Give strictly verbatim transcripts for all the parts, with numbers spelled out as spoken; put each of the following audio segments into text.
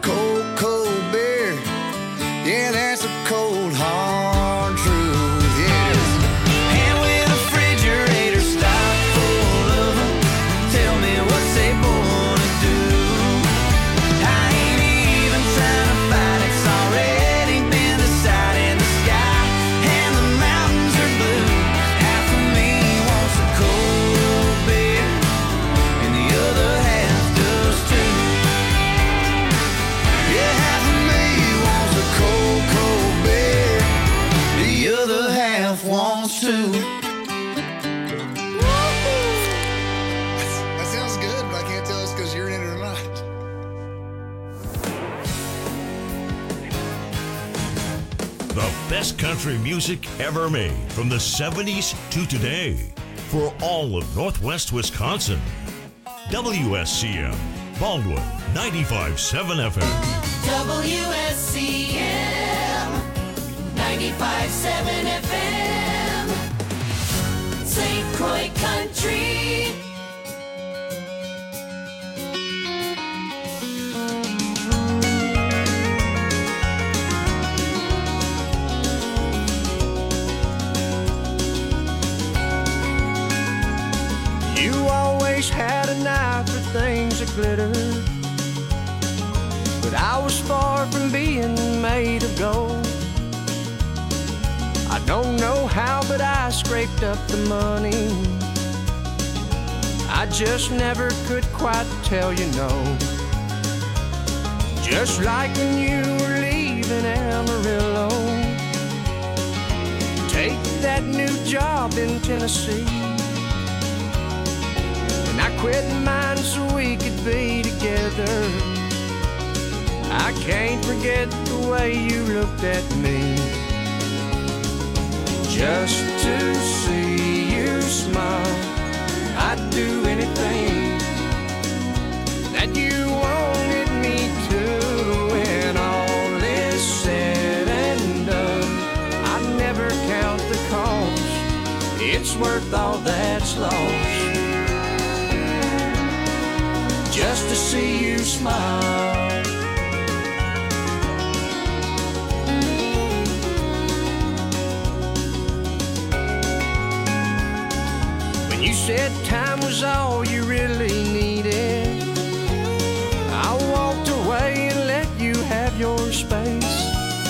cold, cold beer. Yeah, that's a cold, hard truth, yes. And when the refrigerator stocked full of them, tell me what's they born to do. I ain't even trying to fight, it's already been decided in the sky, and the mountains are blue. Half of me wants a cold beer, and the other half does too. Yeah, half of me wants a cold, cold beer, the other half wants to. That sounds good, but I can't tell it's because you're in it or not. The best country music ever made from the seventies to today for all of Northwest Wisconsin. W S C M, Baldwin, ninety-five point seven F M. W S C M ninety-five point seven F M, Saint Croix Country. You always had an eye for things that glitter, but I was far from being made of gold. I don't know how, but I scraped up the money. I just never could quite tell you no. Just like when you were leaving Amarillo, take that new job in Tennessee. And I quit mine so we could be together. I can't forget the way you looked at me. Just to see you smile, I'd do anything that you wanted me to. When all is said and done, I'd never count the cost. It's worth all that's lost, just to see you smile. When you said time was all you really needed, I walked away and let you have your space.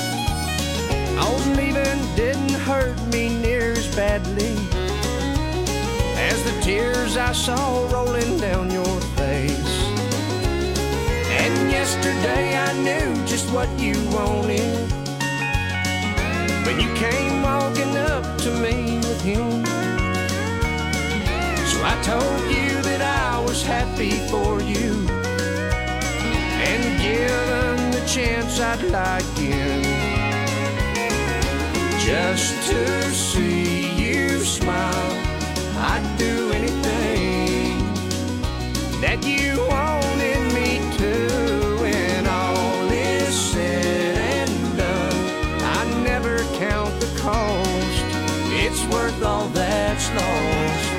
All leaving didn't hurt me near as badly as the tears I saw rolling down your face. And yesterday I knew just what you wanted when you came walking up to me with him. So I told you that I was happy for you, and given the chance I'd like in, just to see you smile. I'd do anything that you wanted me to. When all is said and done, I never count the cost. It's worth all that's lost,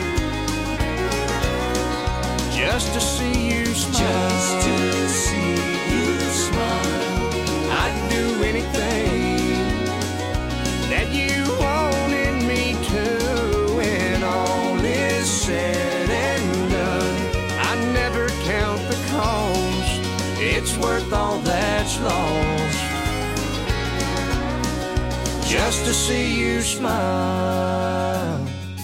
just to see you smile. Just to see you smile. I'd do anything that you wanted me to. When all is said and done, I never count the cost. It's worth all that's lost, just to see you smile.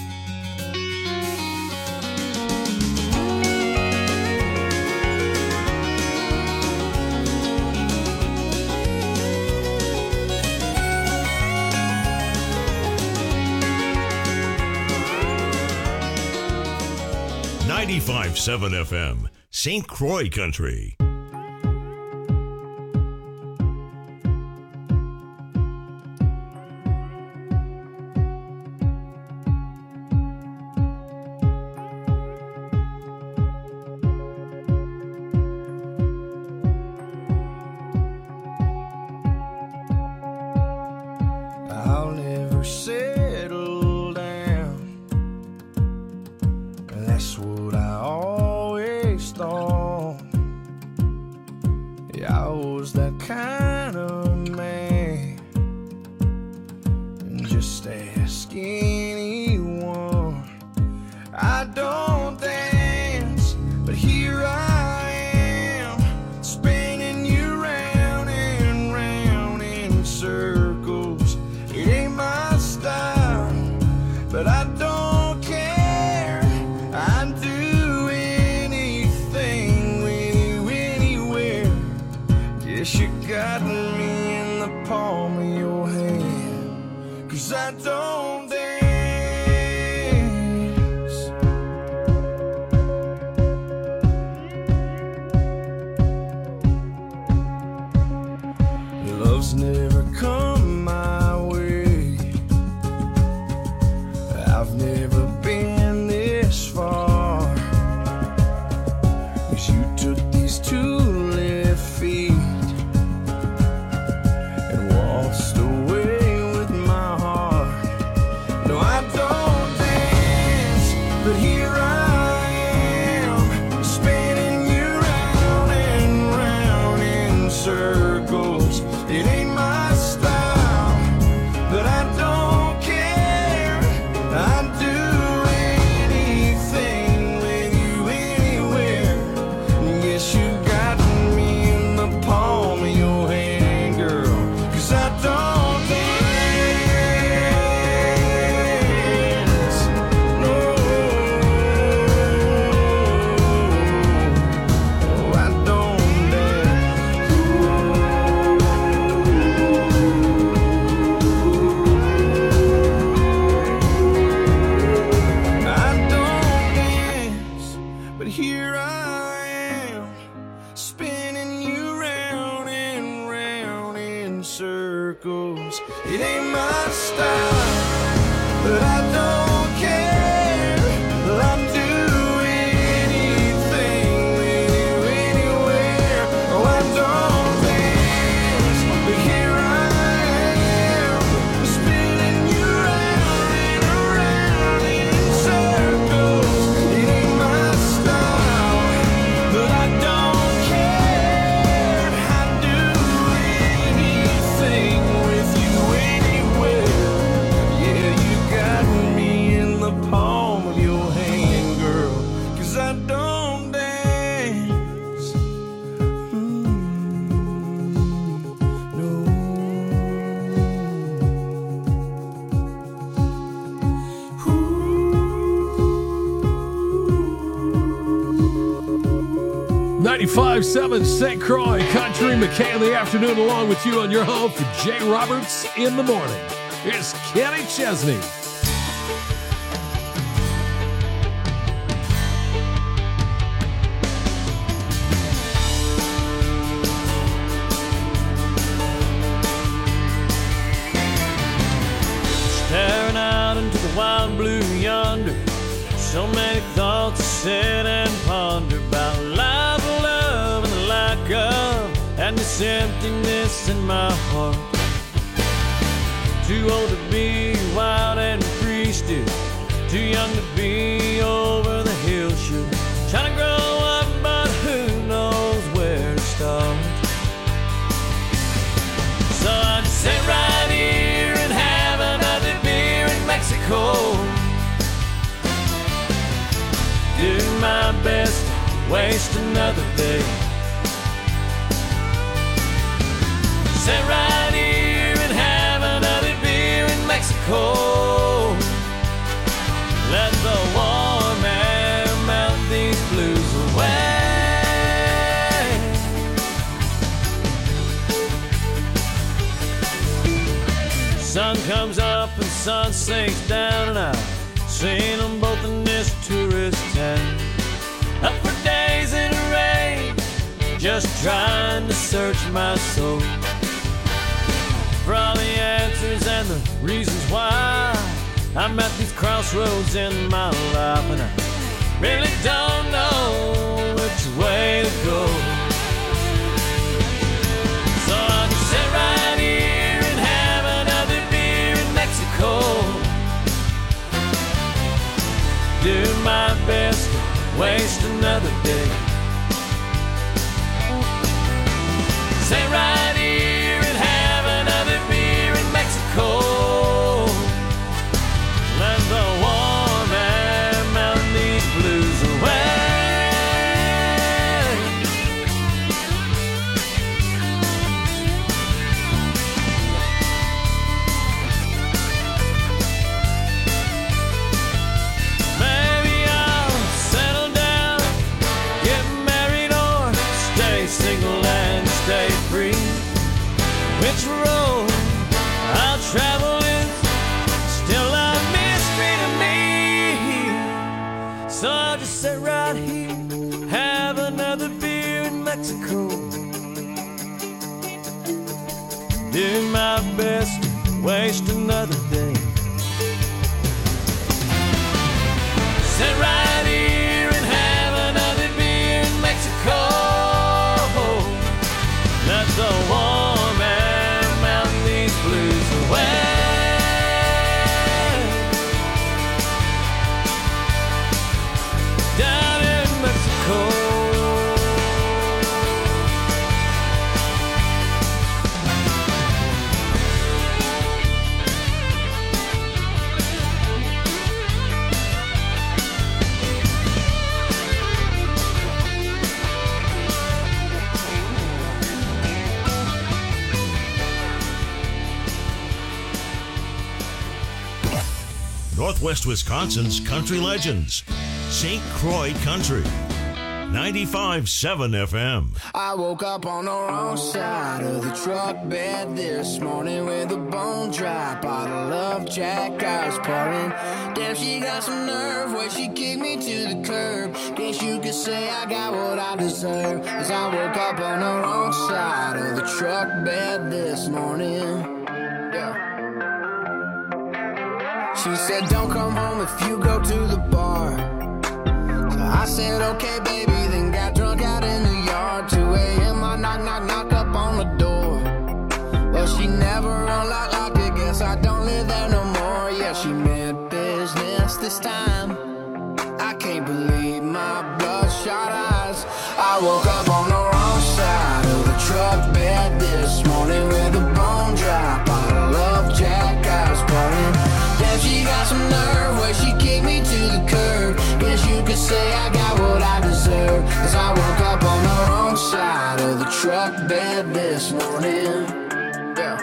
ninety-five point seven F M, Saint Croix Country. I'll never settle down, that's what I always thought. Yeah, I was that kind of man. And just ask anyone. I don't dance, but here I am, spinning you round and round in circles. It ain't my style, but I don't care. I'd do anything with you anywhere. Guess you got me in the palm of your hand, 'cause I don't dance. Love's never come my way. I've never been this far, 'cause you took these two left feet and waltzed away with my heart. No, I don't dance, but here I am, spinning you round and round in circles. It ain't my style, but I don't care. I'd do anything with you anywhere. Guess you got me in the palm of your hand, girl, 'cause I don't dance. No, oh, I don't dance. I don't dance, but here I am, spinning you round and round in circles. It ain't my style, but I don't care. I'll do anything with you anywhere. Oh, I don't dance, but here I am, spinning you round and around in circles. It ain't my style, but I don't care. I'd do anything with you anywhere. Yeah, you got me in the palm of your hand, girl, 'cause I don't dance. Mm, no. ninety-five point seven Saint Croix Country. McKay in the afternoon along with you on your home for Jay Roberts in the morning. Here's Kenny Chesney. Staring out into the wild blue yonder, so many thoughts to sit and ponder about life, love, and the lack of, and this emptiness in my heart. Too old to be wild and free still, too young to be over the hill shoot. Trying to grow up, but who knows where to start. So I just sit right here and have another beer in Mexico. Do my best to waste another day. Sit right here and have another beer in Mexico. Let the warm air melt these blues away. Sun comes up and sun sinks down, and I've seen them both in this tourist town. Up for days in a rain, just trying to search my soul for all the answers and the reasons why I'm at these crossroads in my life, and I really don't know which way to go. So I'll just sit right here and have another beer in Mexico. Do my best to waste another day. which road I'll travel is still a mystery to me. So I'll just sit right here, have another beer in Mexico, do my best to waste another day. Sit right here and have another beer in Mexico. Let the warm air melt these blues away. Down in Mexico. Northwest Wisconsin's country legends, Saint Croix Country, ninety-five point seven F M. I woke up on the wrong side of the truck bed this morning with a bone dry bottle of Jack I was pouring. Damn, she got some nerve where she kicked me to the curb. Guess you could say I got what I deserve, as I woke up on the wrong side of the truck bed this morning. Yeah. She said, don't come home if you go to the bar. So I said, okay, baby, then got drunk out in the yard. two a.m. I knock, knock, knock up on the door. Well, she never unlocked, locked it. Guess I don't live there no more. Yeah, she meant business this time. I can't believe my bloodshot eyes. I woke up on the wrong side of the truck bed this morning with a bone dry bottle of Jack I was pouring. Damn, she got some nerve where she kicked me to the curb. Guess you could say I got what I deserve, as I woke up on the wrong side of the truck bed this morning. Yeah.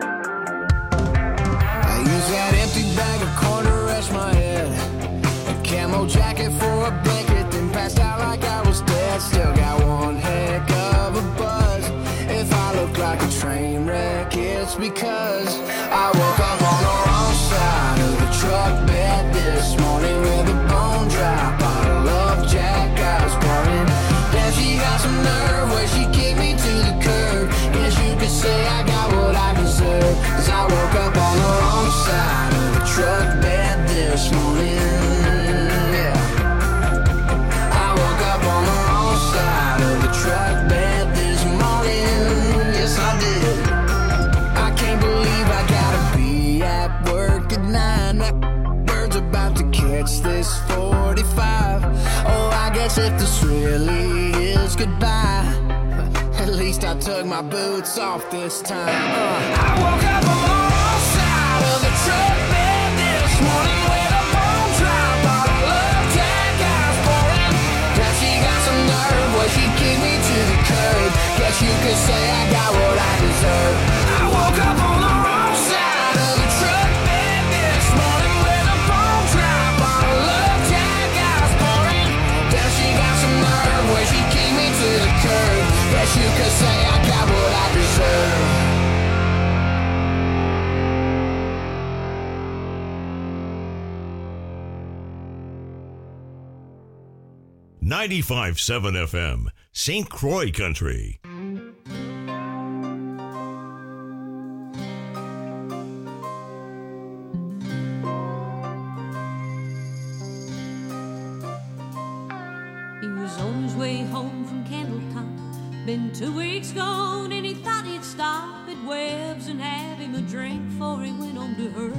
I used that empty bag of corn to rest my head, a camo jacket for a blanket, then passed out like I was dead. Still got one heck of a buzz. If I look like a train wreck, it's because I woke up on the wrong side of the truck bed this morning with a bone dry bottle of Jack I was pouring. Damn, she got some nerve where she kicked me to the curb. Guess you could say I got what I deserve, as I woke up on the wrong side of the truck bed this morning. Yeah. I woke up on the wrong side of the truck bed this morning. Yes, I did. I can't believe I gotta be at work at nine. That bird's about to catch this forty-five. Oh, I guess if this really is goodbye, at least I took my boots off this time. Uh, I woke up on the wrong side of the truck bed this morning with a bone dry bottle of Jack I was pouring. Now she got some nerve where she kicked me to the curb. Guess you could say I got what I deserve. I woke up on the wrong side of the truck bed this morning with a bone dry bottle of Jack I was pouring. Now she got some nerve where she kicked me to the curb. Guess you could say I got what I deserve. ninety-five point seven F M, Saint Croix Country. He was on his way home from Candletop. Been two weeks gone and he thought he'd stop at Webb's and have him a drink before he went on to her.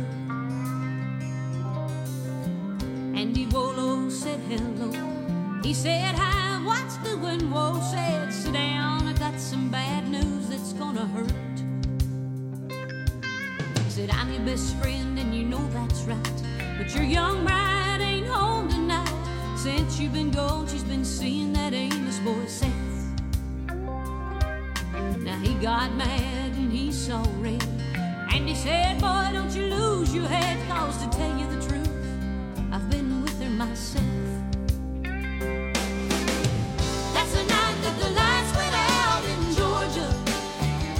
Andy Wolo said hello. He said, hi, what's doing? Whoa, said, sit down, I got some bad news that's gonna hurt. He said, I'm your best friend and you know that's right, but your young bride ain't home tonight. Since you've been gone, she's been seeing that Amos boy Seth. Now he got mad and he saw red, and he said, boy, don't you lose your head, cause to tell you the truth, I've been with her myself. That's the night that the lights went out in Georgia,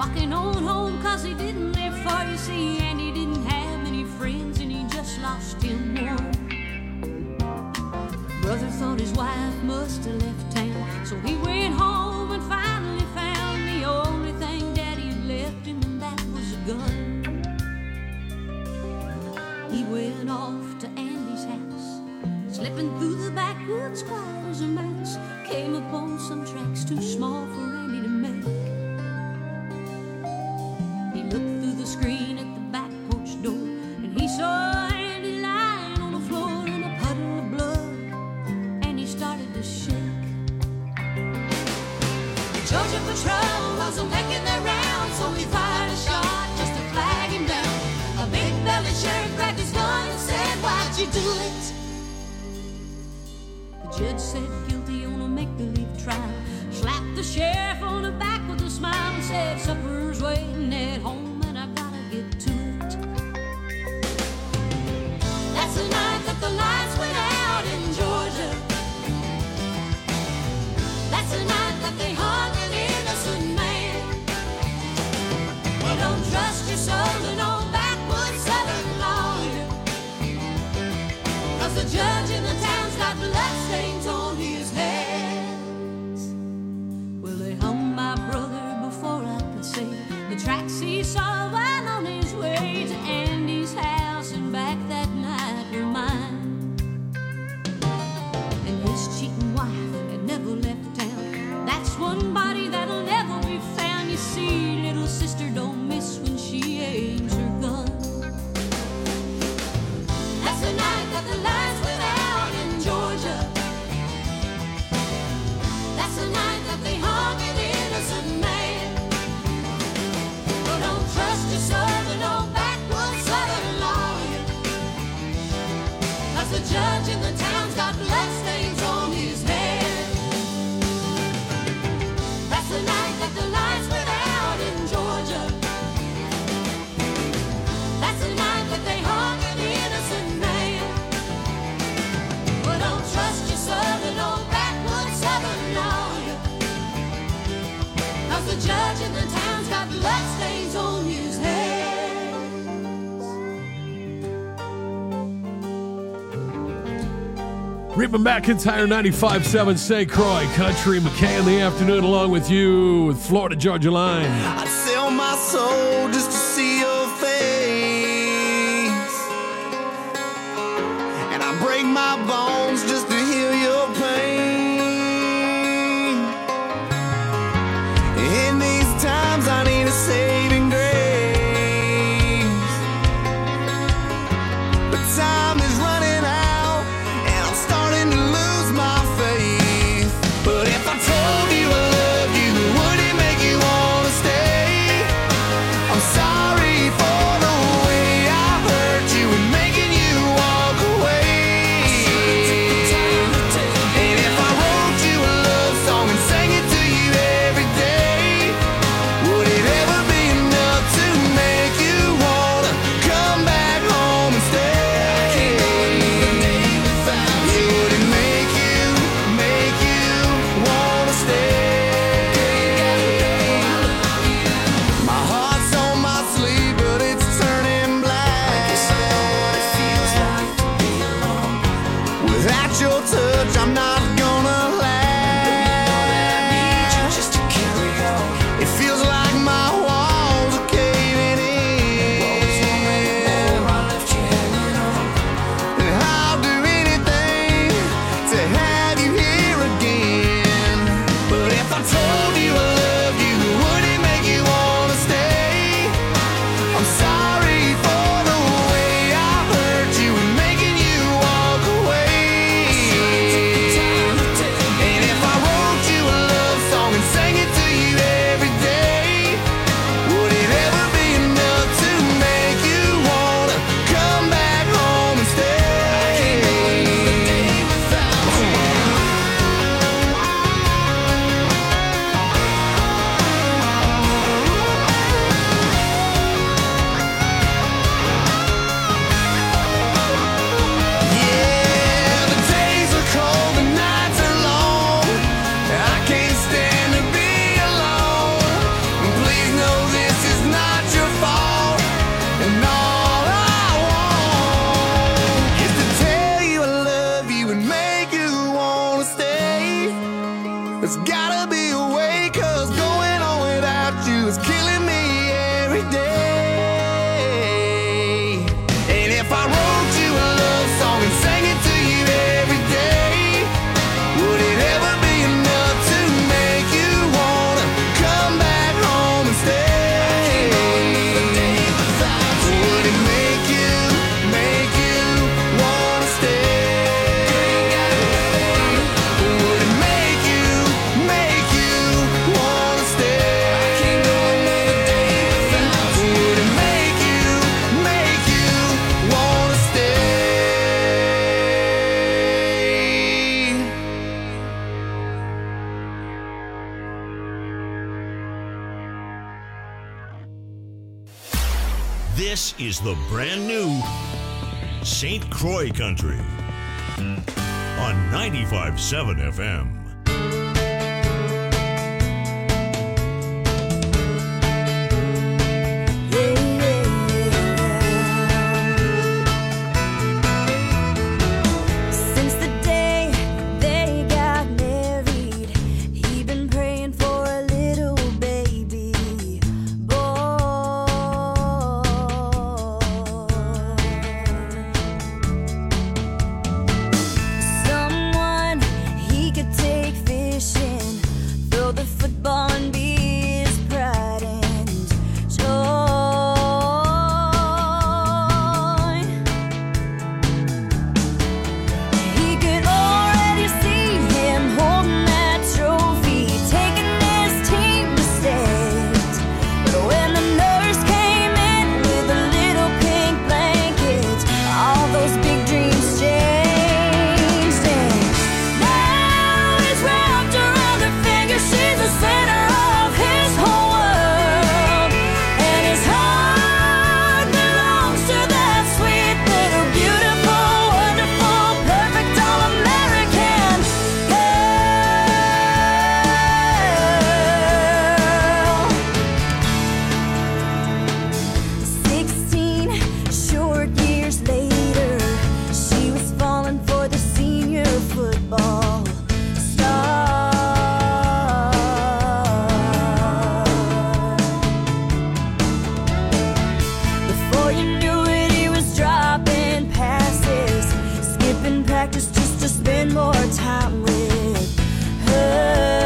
knocking on home cause he didn't live far, you see, and he didn't have many friends and he just lost him one. Brother thought his wife must have left town, so he went home and finally found the only thing Daddy had left him, and that was a gun. He went off to Andy's house, slipping through the backwoods quiet as a mouse, came upon some tracks too small for Andy to make. He looked through the screen at the back porch door, and he saw Andy lying on the floor in a puddle of blood, and he started to shake. The Georgia Patrol wasn't making their round, so he fired a shot just to flag him down. A big-bellied sheriff grabbed his gun and said, "Why'd you do it?" The judge said guilty on a make-believe trial, slapped the sheriff on the back with a smile and said, "Supper's waiting at home and I gotta get to it." That's the night that the lights went out in Georgia. That's the night that they hung an innocent man. Well, don't trust your soul to no backwoods southern lawyer, cause the judge in the town's got bloodstains on his hands. Well, they hung my brother before I could say the tracks he saw while on his way to Andy's house and back that night were mine. And his cheating wife had never left town. That's one body that'll never be found. You see, little sister don't miss when she aims her gun. That's the night that the lights went out in Georgia. That's the night that they hung an innocent man. Well, don't trust your soul to no backwoods southern lawyer, cause the judge in the town's got bloodstains on his hands. That's the night that the lights went out in Georgia. That's the night that they hung an innocent man. Well, don't trust your soul to no backwoods southern lawyer, cause the judge in the town's got bloodstains on his hands. Reba McEntire, ninety-five point seven Saint Croix Country. McKay in the afternoon along with you with Florida Georgia Line. I'd sell my soul just to see your face, and I break my bones just to heal your pain. In these times I need a saving grace, but time is running out and I'm starting to lose my faith. But if I told you I loved you, would it make you wanna stay? I'm sorry. There's gotta be a way, cause going on without you is killing me every day. And if I wrote you a love song and sang it to you every day, would it ever be enough to make you wanna come back home and stay? Would it make you, make you wanna stay? Would it make you, make you wanna stay? Would it make you, make you wanna stay? This is the brand new Saint Croix Country on ninety-five point seven F M. Since the day they got married, he been praying for a little baby boy. Someone he could take fishing, throw the football and be his pride and joy. He could already see him holding that trophy, taking his team to state. But when the nurse came in with a little pink blanket, all those big dreams changed. And now he's wrapped around her finger, she's the center of his whole world. And his heart belongs to that sweet little beautiful, wonderful, perfect all-American girl. Sixteen short years later, she was falling for the senior football star. Before you knew it, he was dropping passes, skipping practice just to spend more time with her.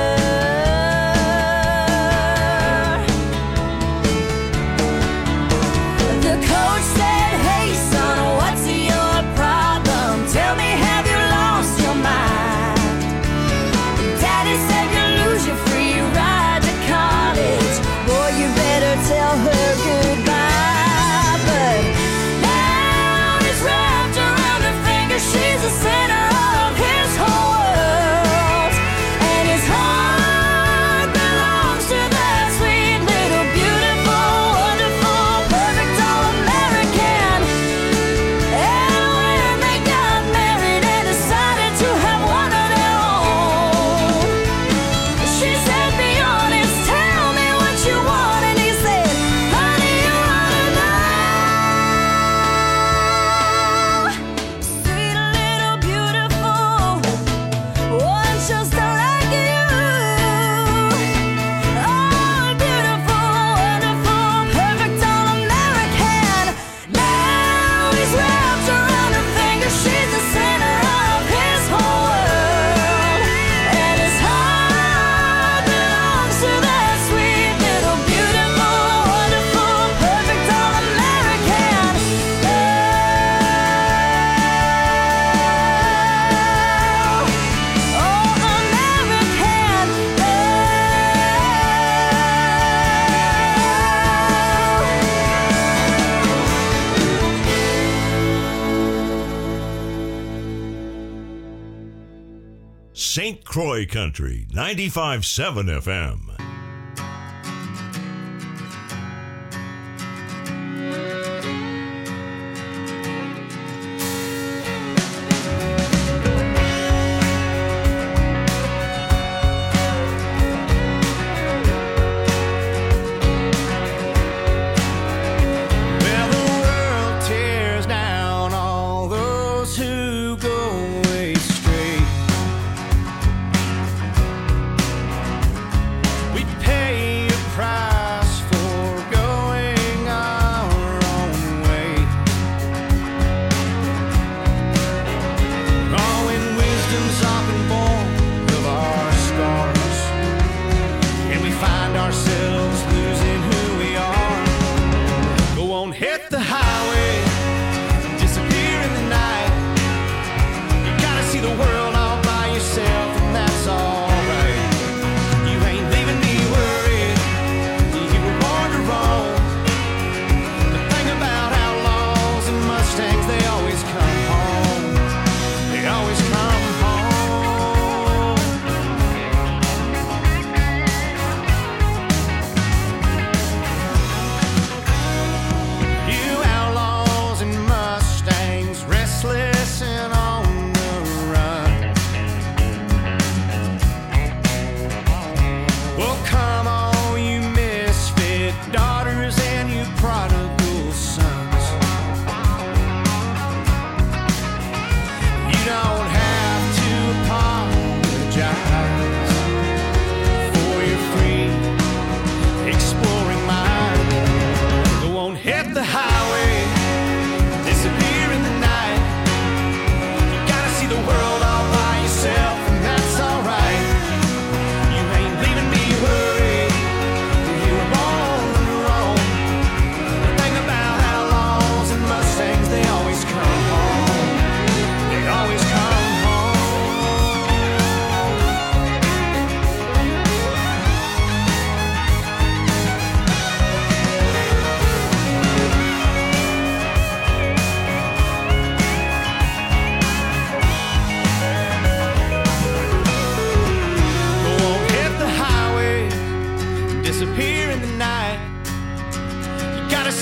The coach said, "Hey son, what's your problem? Tell me, have you lost your mind?" Daddy said, "You lose your free ride to college. Boy, you better tell her goodbye." But now he's wrapped around her finger, she's the center of his whole world. And his heart belongs to that sweet little beautiful, wonderful, perfect all-American. And when they got married and decided to have one of their own, she said, "Be honest, tell me what you want." And he said, "Honey, you wanna know? Sweet little beautiful, one just like you. Oh, beautiful, wonderful, perfect all-American." Now he's wrapped around her finger, she's the center of his whole world. And his heart belongs to that sweet little beautiful, wonderful, perfect all-American girl. Oh, American Saint Croix Country, ninety-five point seven F M. Well, the world tears down all those who go astray.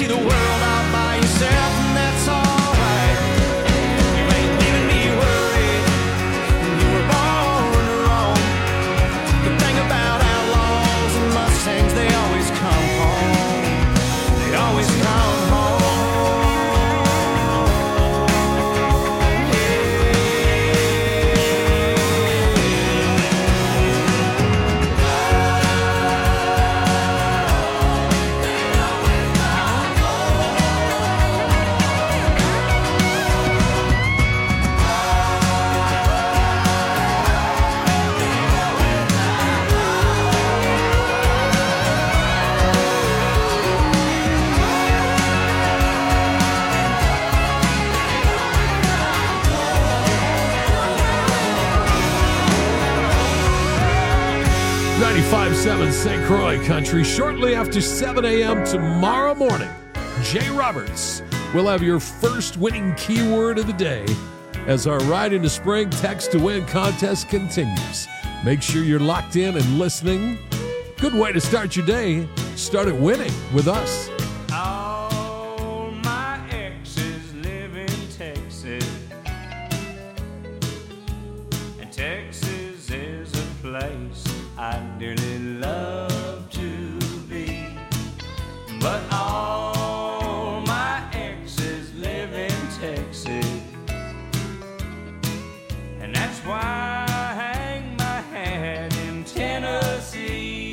see the world all by yourself, and that's alright. You ain't leaving me worried. You were born to roam. The thing about outlaws and Mustangs, they always come home. They always come home. ninety-five seven Saint Croix Country. Shortly after seven a.m. tomorrow morning, Jay Roberts will have your first winning keyword of the day as our Ride into Spring Text to Win contest continues. Make sure you're locked in and listening. Good way to start your day. Start it winning with us. All my exes live in Texas, and Texas is a place I dearly love to be. But all my exes live in Texas, and that's why I hang my hat in Tennessee.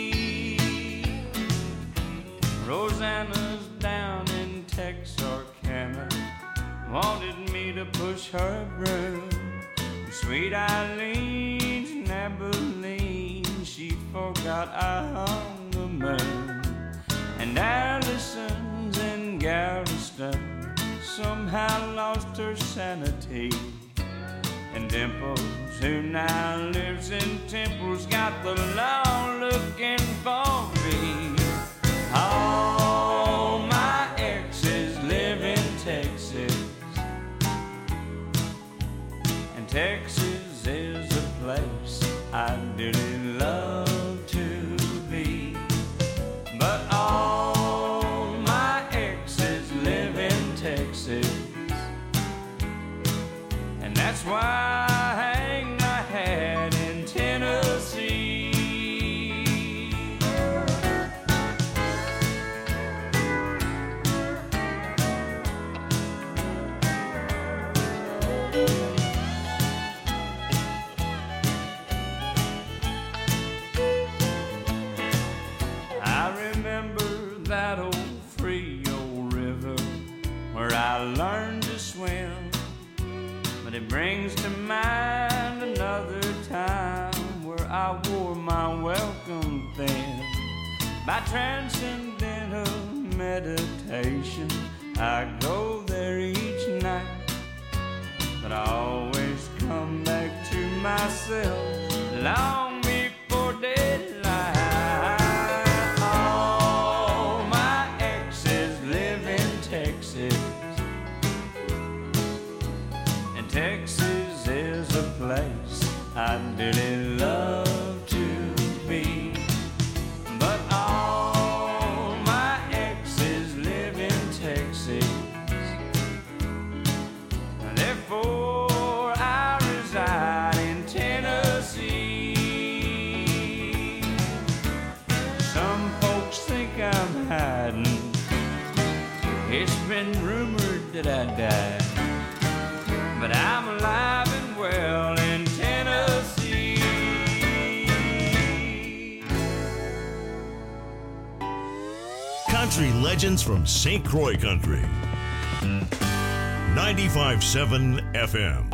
Rosanna's down in Texarkana, wanted me to push her broom. Sweet Eileen's in Abilene, she forgot I hung the moon. And Allison's in Galveston somehow lost her sanity. And Dimples, who now lives in Temple's, got the law looking for me. All my exes live in Texas, and Texas is a place I dearly love to be. But all my exes live in Texas, and that's why I hang my hat in Tennessee. I remember that old Frio River where I learned to swim, but it brings to mind another time where I wore my welcome thin. By transcendental meditation, I go there each night, but I always come back to myself long before daylight. All my exes live in Texas, and Texas is a place I dearly love to be. But all my exes live in Texas, and therefore I reside in Tennessee. Some folks think I'm hiding. It's been rumored that I died, but I'm alive and well in Tennessee. Country legends from Saint Croix Country. ninety-five seven F M.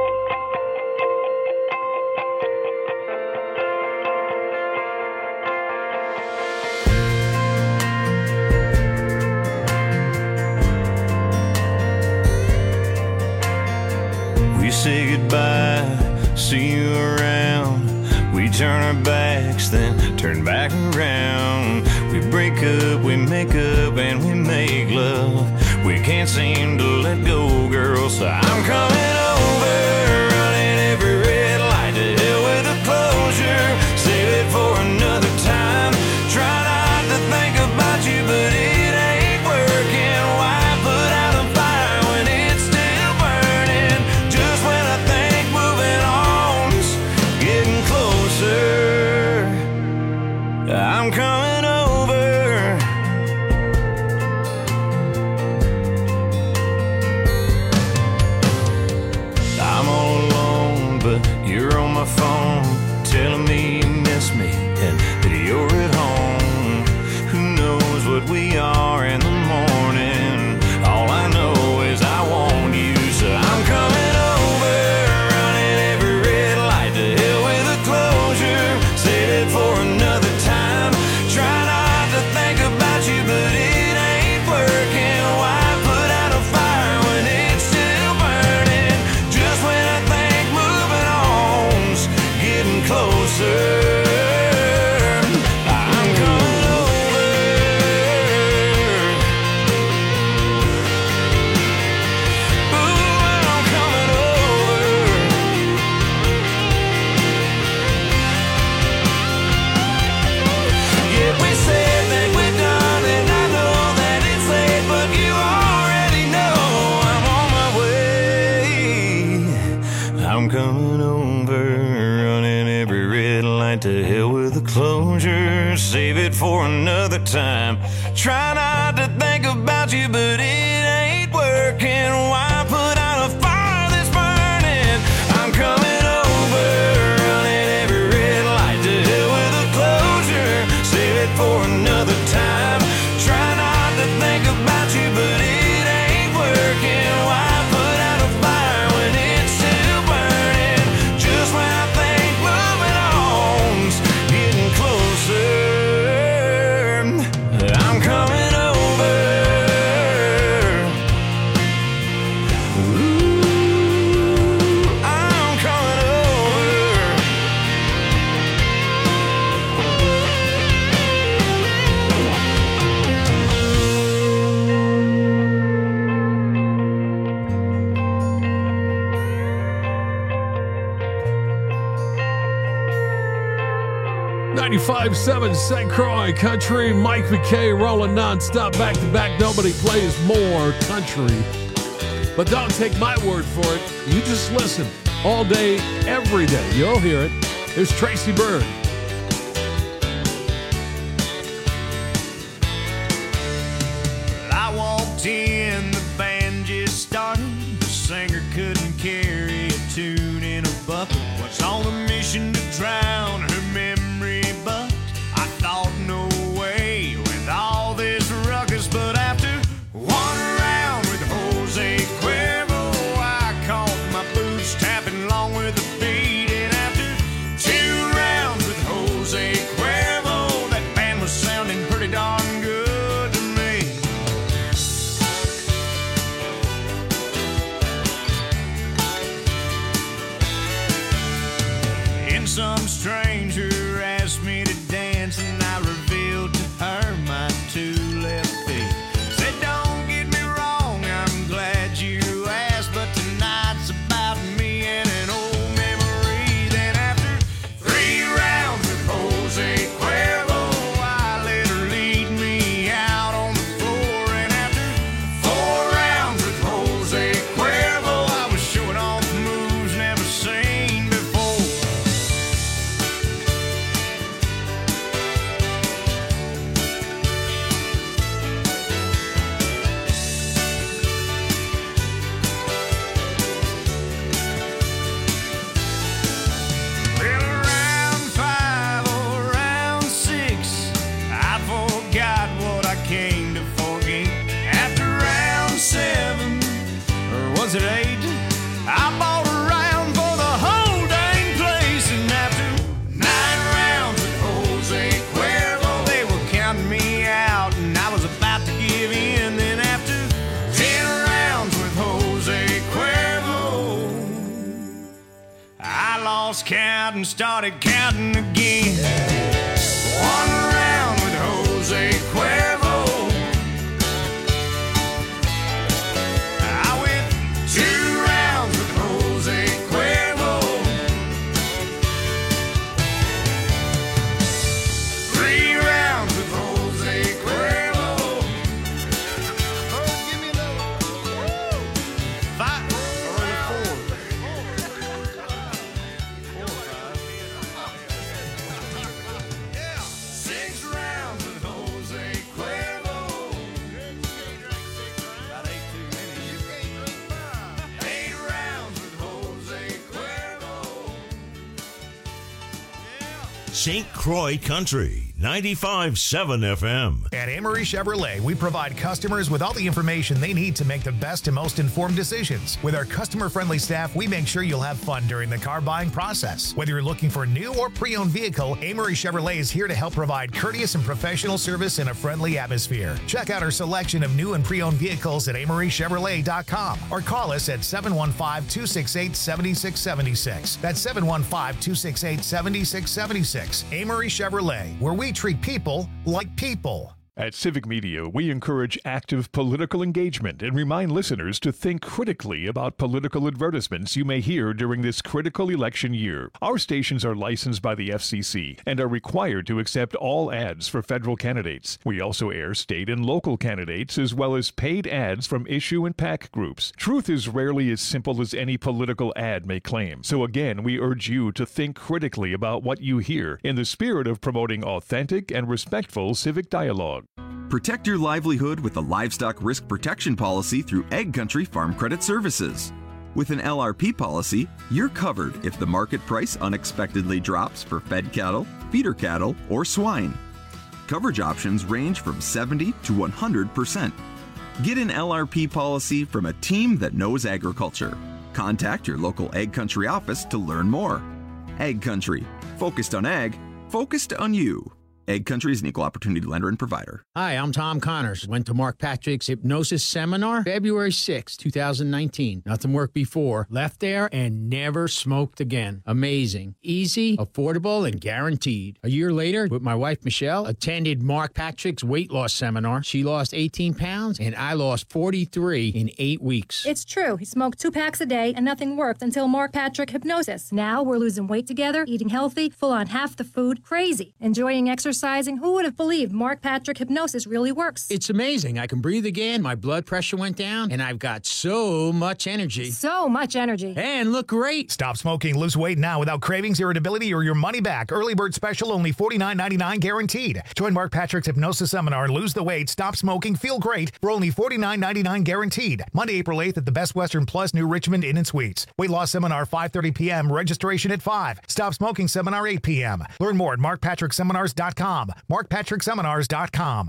We say goodbye, see you around. We turn our backs, then turn back around. We break up, we make up, and we make love. We can't seem to let go, girl, so I'm coming over, running every red light. To hell with the closure, save it for another time. Try not to think about you, but it ain't worth To hell with the closure, save it for another time. Try not to think about you, but it ain't working. Why put out a fire that's burning? I'm coming over, running every red light. To hell with the closure, save it for another time. Try not to think about you, but it ain't working. Why put out a fire when it's still burning? Just when I think moving on's getting closer, I'm coming over. Ooh, I'm coming over. ninety-five seven Saint Croix Country. Mike McKay rolling nonstop, back to back. Nobody plays more country. But don't take my word for it. You just listen all day, every day. You'll hear it. Here's Tracy Byrd. I walked in, the band just started. The singer couldn't carry a tune in a bucket. Was on a mission to drown her memory, but I thought no way with all this ruckus. But after one round with Jose Cuervo, I caught my boots tapping along with the beat. And after two rounds with Jose Cuervo, that band was sounding pretty darn good to me. And some stranger asked me to dance, and I revealed to her my two left feet. Said, don't get me wrong, I'm glad you asked, but tonight's about me and an old memory. Then after three rounds with Jose Cuervo, I let her lead me out on the floor. And after four rounds with Jose Cuervo, I was showing off moves never seen before. Well, round five or round six, I forgot what I came to forget. After round seven, or was it eight, I bought a round for the whole dang place. And after nine rounds with Jose Cuervo, they were counting me out, and I was about to give in. Then after ten rounds with Jose Cuervo, I lost count and started counting again. One round with Jose Cuervo, I went two rounds with Jose Cuervo, three rounds with Jose Cuervo. Oh, give me another. Five or four. Yeah, six rounds with Jose Cuervo. About eight too many. Eight rounds with Jose Cuervo. Saint Croix Country, ninety-five seven F M. At Amory Chevrolet, we provide customers with all the information they need to make the best and most informed decisions. With our customer-friendly staff, we make sure you'll have fun during the car buying process. Whether you're looking for a new or pre-owned vehicle, Amory Chevrolet is here to help provide courteous and professional service in a friendly atmosphere. Check out our selection of new and pre-owned vehicles at amory chevrolet dot com or call us at seven one five, two six eight, seven six seven six. That's seven one five, two six eight, seven six seven six. Amory Chevrolet, where we treat people like people. At Civic Media, we encourage active political engagement and remind listeners to think critically about political advertisements you may hear during this critical election year. Our stations are licensed by the F C C and are required to accept all ads for federal candidates. We also air state and local candidates as well as paid ads from issue and PAC groups. Truth is rarely as simple as any political ad may claim. So again, we urge you to think critically about what you hear in the spirit of promoting authentic and respectful civic dialogue. Protect your livelihood with a livestock risk protection policy through Egg Country Farm Credit Services. With an L R P policy, you're covered if the market price unexpectedly drops for fed cattle, feeder cattle, or swine. Coverage options range from seventy to one hundred percent. Get an L R P policy from a team that knows agriculture. Contact your local Egg Country office to learn more. Egg Country, focused on ag, focused on you. Egg Country is an equal opportunity lender and provider. Hi, I'm Tom Connors. Went to Mark Patrick's Hypnosis Seminar February sixth, twenty nineteen. Nothing worked before. Left there and never smoked again. Amazing. Easy, affordable, and guaranteed. A year later, with my wife Michelle, attended Mark Patrick's weight loss seminar. She lost eighteen pounds, and I lost forty-three in eight weeks. It's true. He smoked two packs a day, and nothing worked until Mark Patrick Hypnosis. Now we're losing weight together, eating healthy, full on half the food, crazy, enjoying exercise. Who would have believed Mark Patrick Hypnosis really works? It's amazing. I can breathe again, my blood pressure went down, and I've got so much energy. So much energy. And look great. Stop smoking, lose weight now without cravings, irritability, or your money back. Early bird special, only forty-nine ninety-nine guaranteed. Join Mark Patrick's Hypnosis Seminar and lose the weight, stop smoking, feel great for only forty-nine ninety-nine guaranteed. Monday, April eighth at the Best Western Plus New Richmond Inn and Suites. Weight loss seminar five thirty p.m. Registration at five. Stop smoking seminar eight p.m. Learn more at mark patrick seminars dot com. mark patrick seminars dot com.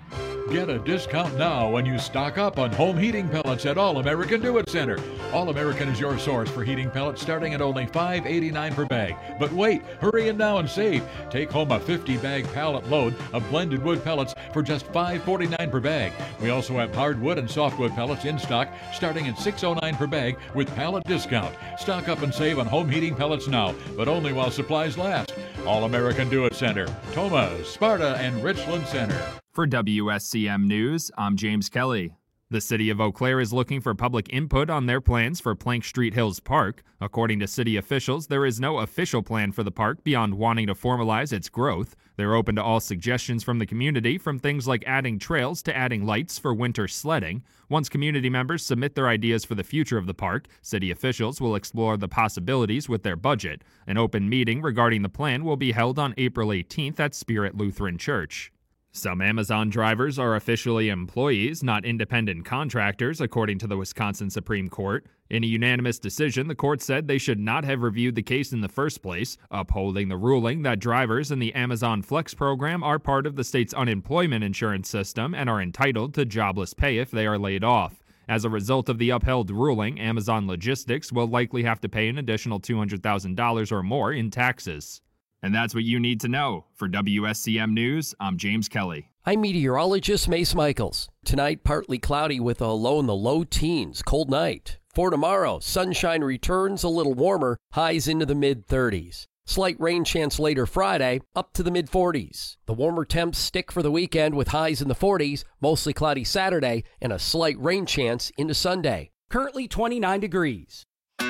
Get a discount now when you stock up on home heating pellets at All American Do It Center. All American is your source for heating pellets starting at only five eighty-nine per bag. But wait, hurry in now and save. Take home a fifty bag pallet load of blended wood pellets for just five forty-nine per bag. We also have hardwood and softwood pellets in stock starting at six oh nine per bag with pallet discount. Stock up and save on home heating pellets now, but only while supplies last. All American Do It Center, Toma, Sparta, and Richland Center. For W S C M News, I'm James Kelly. The city of Eau Claire is looking for public input on their plans for Plank Street Hills Park. According to city officials, there is no official plan for the park beyond wanting to formalize its growth. They're open to all suggestions from the community, from things like adding trails to adding lights for winter sledding. Once community members submit their ideas for the future of the park, city officials will explore the possibilities with their budget. An open meeting regarding the plan will be held on April eighteenth at Spirit Lutheran Church. Some Amazon drivers are officially employees, not independent contractors, according to the Wisconsin Supreme Court. In a unanimous decision, the court said they should not have reviewed the case in the first place, upholding the ruling that drivers in the Amazon Flex program are part of the state's unemployment insurance system and are entitled to jobless pay if they are laid off. As a result of the upheld ruling, Amazon Logistics will likely have to pay an additional two hundred thousand dollars or more in taxes. And that's what you need to know. For W S C M News, I'm James Kelly. I'm meteorologist Mace Michaels. Tonight, partly cloudy with a low in the low teens, cold night. For tomorrow, sunshine returns, a little warmer, highs into the mid-thirties. Slight rain chance later Friday, up to the mid-forties. The warmer temps stick for the weekend with highs in the forties, mostly cloudy Saturday, and a slight rain chance into Sunday. Currently twenty-nine degrees.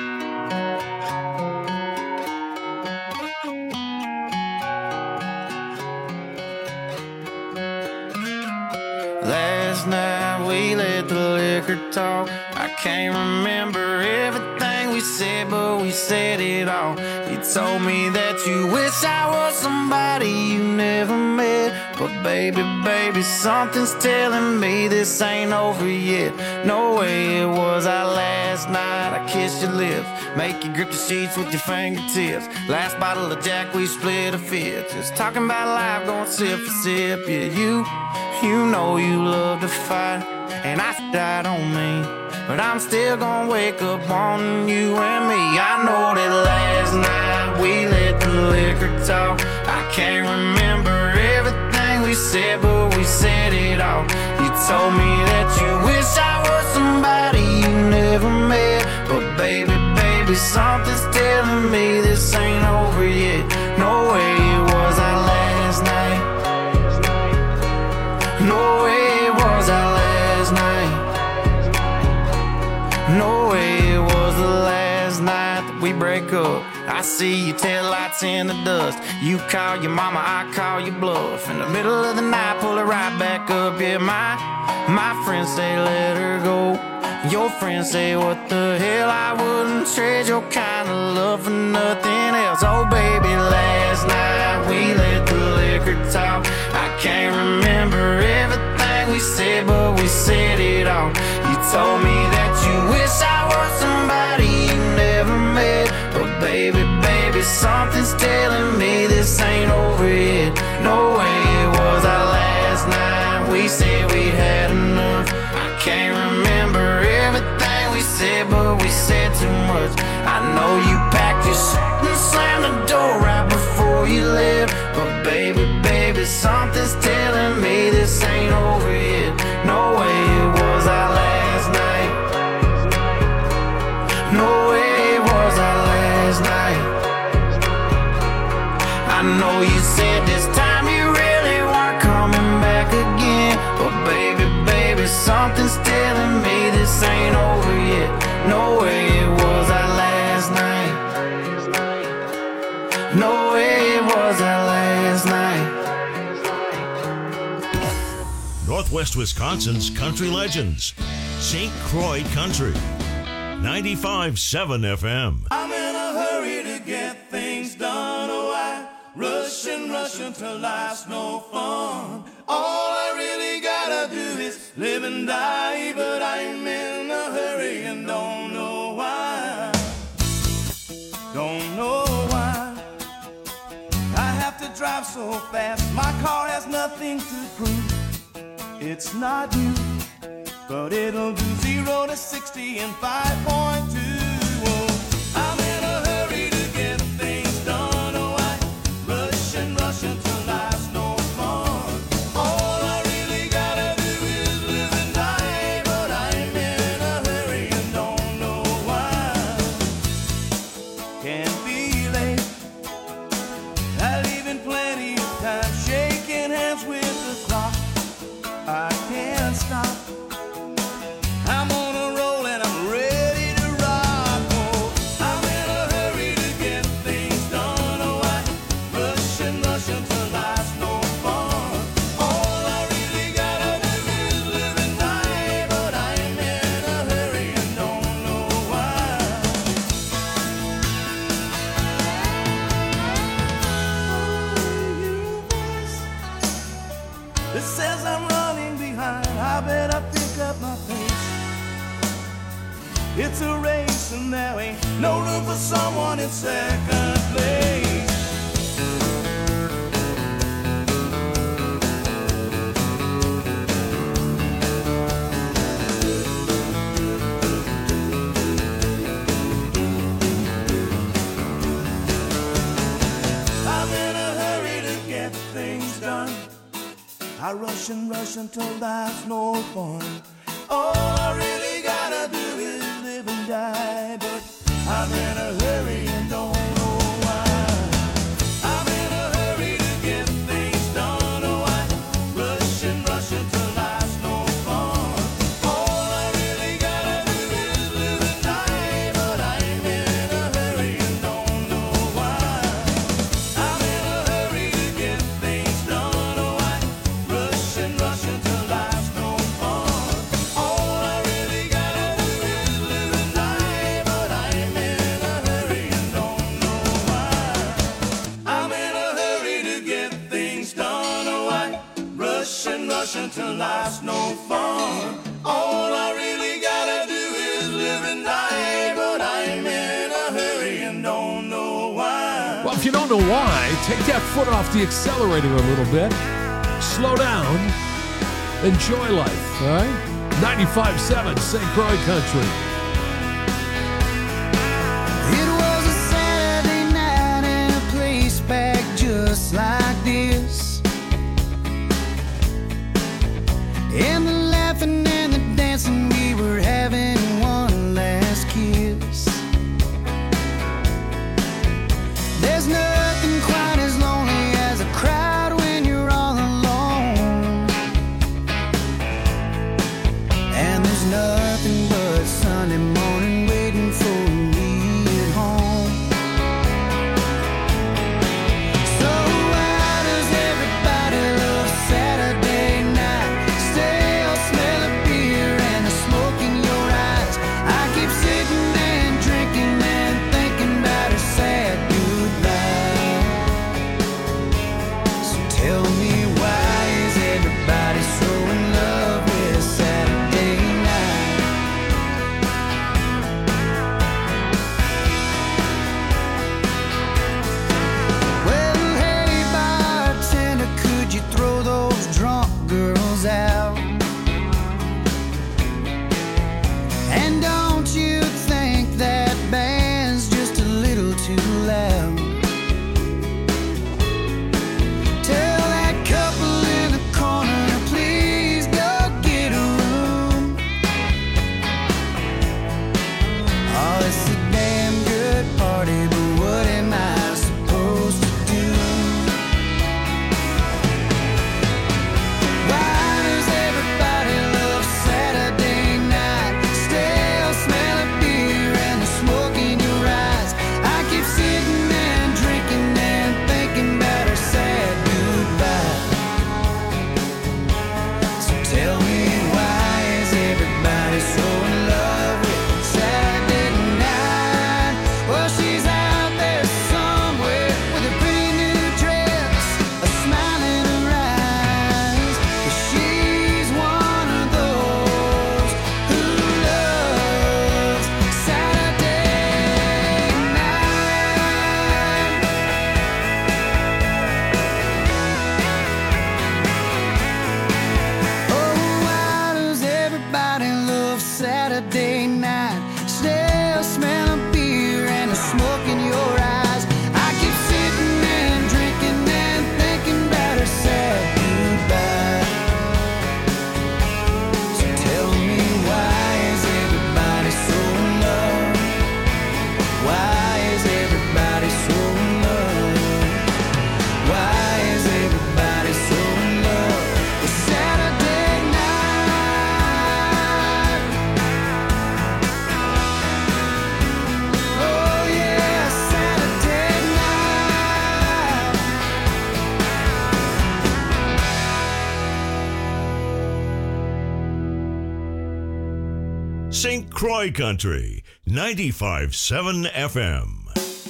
Last night we let the liquor talk. I can't remember everything we said, but we said it all. You told me that you wish I was somebody you never met. But baby, baby, something's telling me this ain't over yet. No way it was our last night. I kissed your lips, make you grip the sheets with your fingertips. Last bottle of Jack, we split a fifth. Just talking about life, going sip for sip. Yeah, you, you know you love to fight, and I died on me. But I'm still gonna wake up wanting you and me. I know that last night we let the liquor talk. I can't remember everything we said, but we said it all. You told me that you wish I was somebody you never met. But baby, baby, something's telling me this ain't over yet. No way it was our last night. No break up. I see your taillights in the dust. You call your mama, I call your bluff. In the middle of the night, pull it right back up. Yeah, my, my friends say let her go. Your friends say what the hell, I wouldn't trade your kind of love for nothing else. Oh baby, last night we let the liquor talk. I can't remember everything we said, but we said it all. You told me that you wish I were somebody you never met. But baby, baby, something's telling me this ain't over yet. No way it was our last night. We said we had enough. I can't remember everything we said, but we said too much. I know you packed your shit and slammed the door right before you left. But baby, baby, something's telling me this ain't over yet. No way it was our last night. No way it was our last night. I know you said this time you really weren't coming back again. But baby, baby, something's telling me this ain't over yet. No way it was our last night. No way it was our last night. Northwest Wisconsin's country legends. Saint Croix Country. ninety-five point seven F M. I'm in a hurry to get things done. Oh, I rush and rush until life's no fun. All I really gotta do is live and die, but I'm in a hurry and don't know why. Don't know why I have to drive so fast. My car has nothing to prove. It's not new, but it'll do zero to sixty in five point two. Oh, I'm in a hurry to get things done. Oh, I rush and rush until life's no fun. All I really gotta do is live and die, but I'm in a hurry and don't know why. Can't be late. I leave in plenty of time, shaking hands with the clock. I can't stop. I'm on a roll and I'm ready to rock. Oh, I'm in a hurry to get things done. Oh, I rush and rush until life's no fun. All I really gotta do is live and die, but I'm in a hurry and don't know why. It says I'm running behind. I better pick up my pace. It's a race and there ain't no room for someone in second place. I'm in a hurry to get things done. I rush and rush until life's no fun. All I really gotta do is live and die, but I'm in a hurry and don't know why. I'm in a hurry to get things done. Oh, I rush and rush until life's no fun. All I really gotta do is live and die, but I'm in a hurry and don't know why. I'm in a hurry to get things done. Oh, I rush and rush until life's no fun. All I really gotta do is live and die, but I'm in a hurry and don't know why. I'm in a hurry to get things done. Oh, I rush and rush until life's no fun. All I really gotta do is live and die, but I'm in a hurry and don't know why. Well, if you don't know why, take that foot off the accelerator a little bit. Slow down. Enjoy life, all right? ninety-five point seven Saint Croix Country. It was a Saturday night in a place back just like this. And the laughing and the dancing, we were having one last kiss. There's nothing quite as lonely as a crowd when you're all alone. And there's nothing but sun Saint Croix Country, ninety-five point seven F M.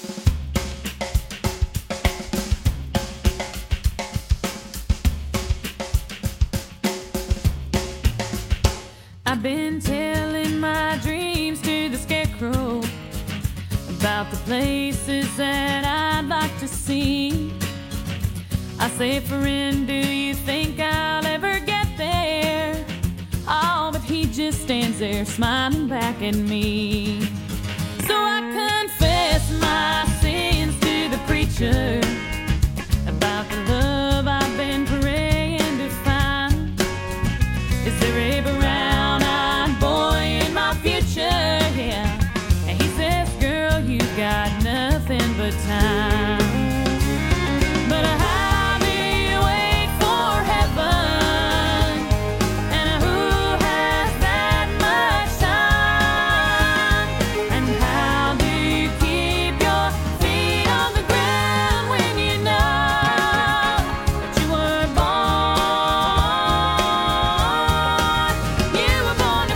I've been telling my dreams to the scarecrow about the places that I'd like to see. I say, friend, do you think I'll ever get there? Oh, but he just stands there smiling back at me. So I confess my sins to the preacher about the love I've been praying to find. Is there a brown-eyed boy in my future? Yeah. And he says, girl, you got nothing but time. But how do you wait for heaven? And who has that much time? And how do you keep your feet on the ground when you know that you were born? You were born to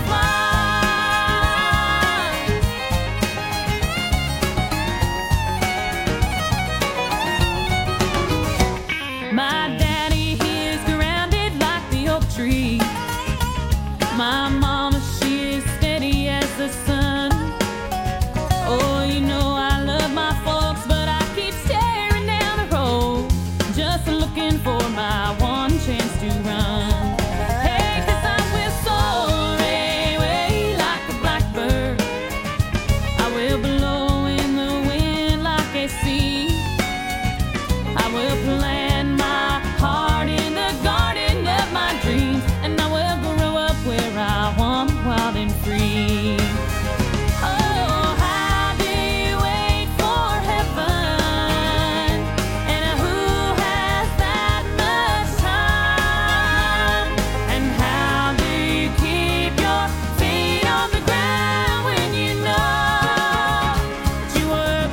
My daddy, he is grounded like the oak tree. My mama, she is steady as the sun. Oh, you know I love my folks, but I keep staring down the road, just looking for my one chance to run. Hey, 'cause I will soar away like a blackbird. I will blow in the wind like a sea. I will plant my heart in the garden of my dreams, and I will grow up where I want, wild and free. Oh, how do you wait for heaven? And who has that much time? And how do you keep your feet on the ground when you know that you were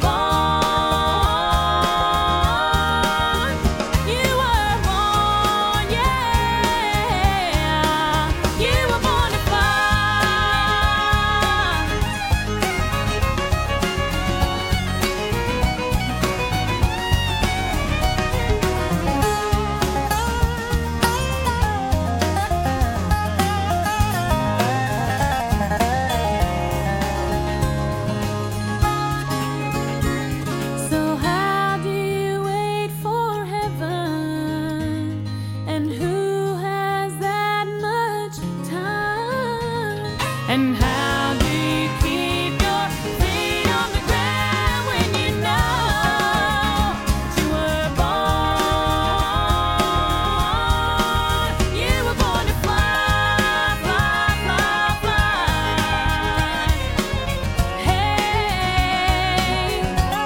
born? You were born, yeah. You were born to fly. So how do you wait for heaven? And who has that much time? And how do you keep your feet on the ground when you know that you were born? You were born to fly, fly, fly, fly. Hey.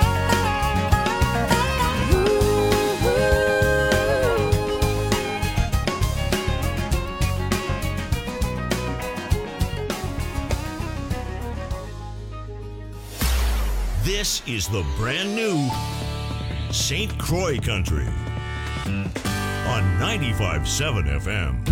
This is the brand new Saint Croix Country on ninety-five point seven F M.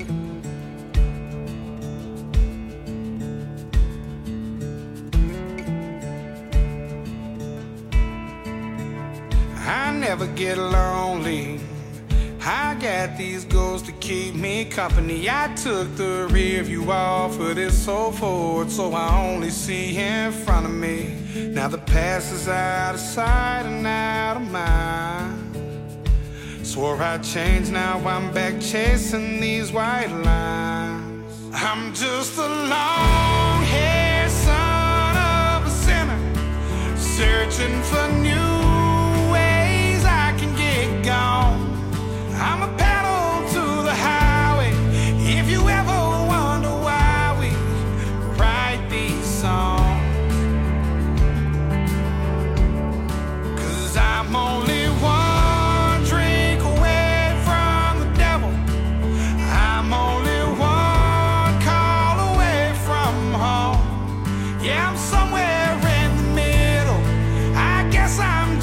I never get lonely. I got these goals to keep me company. I took the rear view off of this old Ford, so I only see in front of me. Now the past is out of sight and out of mind. Swore I'd change, now I'm back chasing these white lines. I'm just a long-haired son of a sinner, searching for new ways I can get gone. I'm a pedal to the highway. If you ever wonder why we write these songs, 'cause I'm only one drink away from the devil. I'm only one call away from home. Yeah, I'm somewhere in the middle. I guess I'm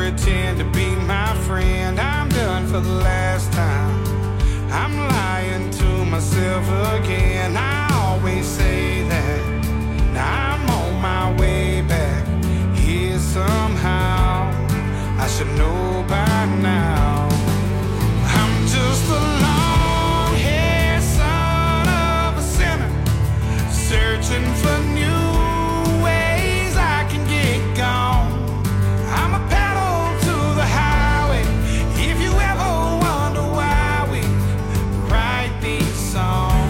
pretend to be my friend. I'm done for the last time. I'm lying to myself again. I always say that. Now I'm on my way back here somehow. I should know by now. I'm just a long-haired son of a sinner, searching for new ways I can get gone. I'm a pedal to the highway. If you ever wonder why we write these songs,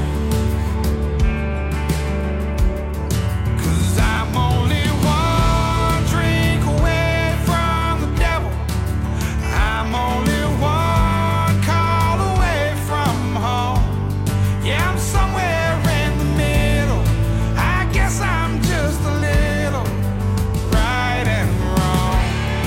'cause I'm only one drink away from the devil. I'm only one call away from home. Yeah, I'm somewhere in the middle. I guess I'm just a little right and wrong.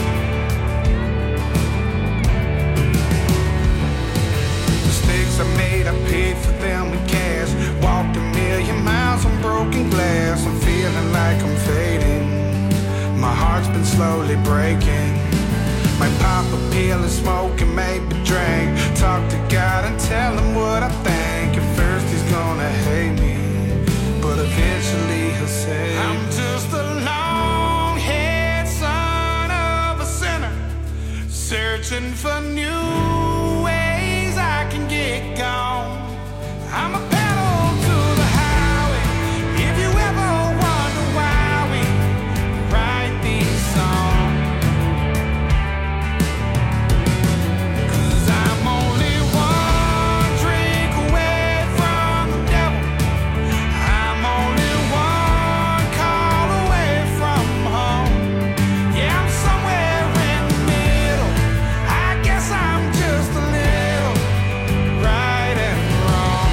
Mistakes I made, I paid for them in cash. Walked a million miles on broken glass. I'm feeling like I'm fading. My heart's been slowly breaking. Might pop a pill and smoke and maybe drink. Talk to God and tell him what I think. At first he's gonna hate me, but eventually he'll say, I'm just a long-haired son of a sinner, searching for new ways I can get gone. I'm a pedal to the highway. If you ever wonder why we write these songs, 'cause I'm only one drink away from the devil. I'm only one call away from home. Yeah, I'm somewhere in the middle. I guess I'm just a little right and wrong.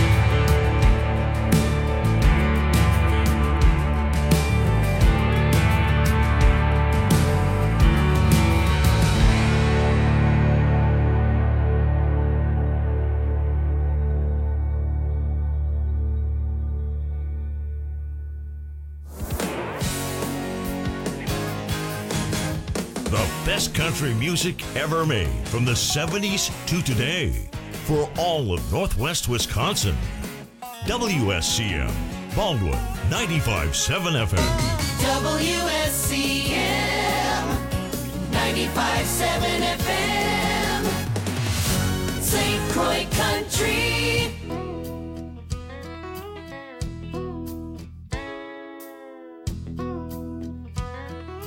The best country music ever made from the seventies to today for all of Northwest Wisconsin. W S C M, Baldwin, ninety-five point seven F M. W S C M ninety-five point seven F M, Saint Croix Country.